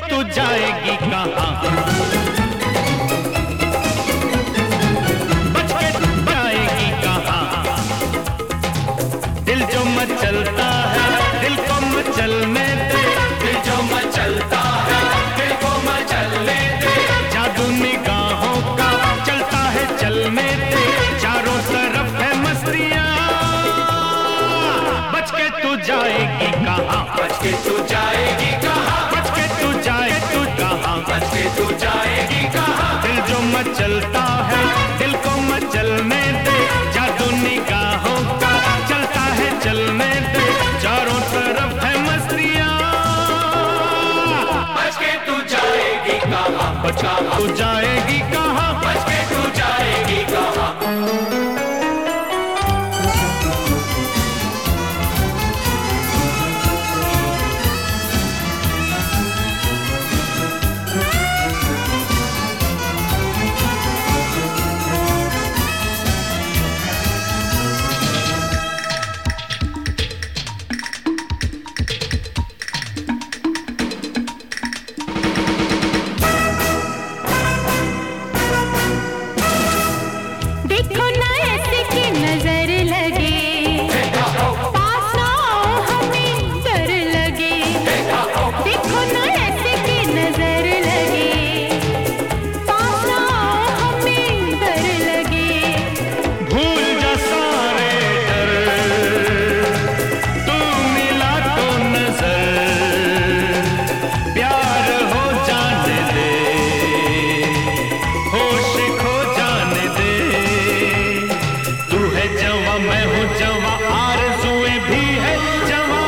तू जाएगी कहाँ, बच के तू जाएगी कहाँ। दिल जो मचलता है दिल को मचलने दे, दिल जो मचलता है दिल को मचलने दे। जादू निगाहों का चलता है चलने दे, चारों तरफ है मस्तियाँ। बच के तू जाएगी कहाँ, बच के तू जाएगी कहाँ, बच के तू जाए तू कहाँ, बच के तू जाएगी कहाँ। दिल जो मचलता है दिल को मचलने दे, जादू निगाहों का चलता है चलने दे, चारों तरफ है मस्तियाँ। बच के तू जाएगी कहाँ, बच के तू जाएगी कहाँ, बच के तू जाएगी कहाँ। देखो ना ऐसे की नजर लगे, पास ना आओ हमें डर लगे। देखो ना ऐसे की नजर लगे, पास ना आओ हमें डर लगे। भूल जा सारे डर, तू मिला तो नजर, प्यार हो जाने दे, होश खो जाने दे। तू है जवां मैं हूँ जवां, आरज़ुएं भी है जवां।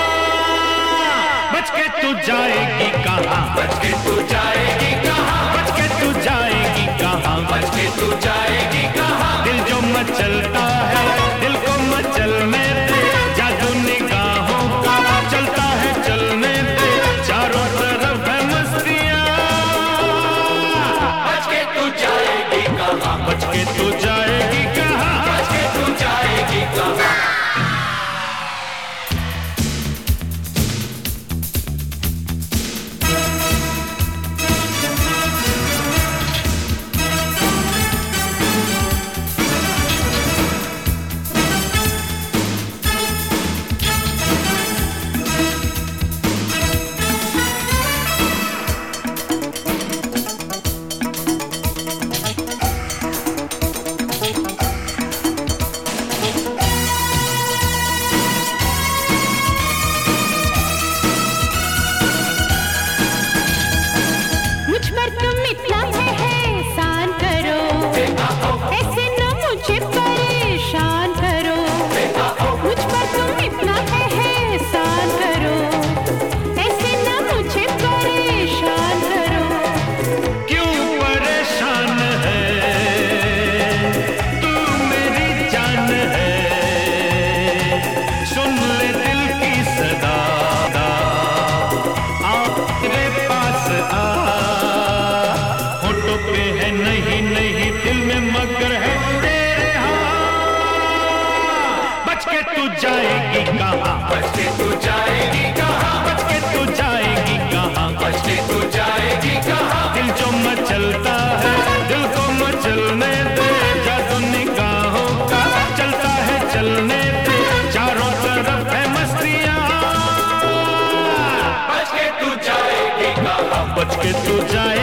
बच के तू जाएगी कहाँ, बच के तू जाएगी कहाँ, बच के तू जाएगी कहाँ, बच के तू जाएगी कहाँ। दिल जो मचलता है दिल को मचलने दे, जादू निगाहों का चलता है चलने दे, चारों तरफ है मस्तियाँ। बच के तू जाएगी कहाँ, बच के तू जाएगी कहाँ, बच के तू जाएगी कहाँ। मुझ पर तुम इतना एहसान करो, ऐसे न मुझे परेशान करो। मुझ पर तुम इतना एहसान करो, ऐसे न मुझे परेशान करो। क्यों परेशान है तू मेरी जान है, सुन ले दिल की सदा, आ तेरे पास आ। होठों पे है नहीं नहीं दिल में मगर है तेरे हाँ। बच के तू जाएगी कहाँ, बच के तू जाएगी कहाँ, बच के तू जाएगी कहाँ, बच के तू जाएगी कहाँ। दिल जो मचलता है दिल को मचलने दे, जादू निगाहों का चलता है चलने दे, चारों तरफ है मस्तियाँ। बच के तू जाएगी कहाँ, बच के तू जाए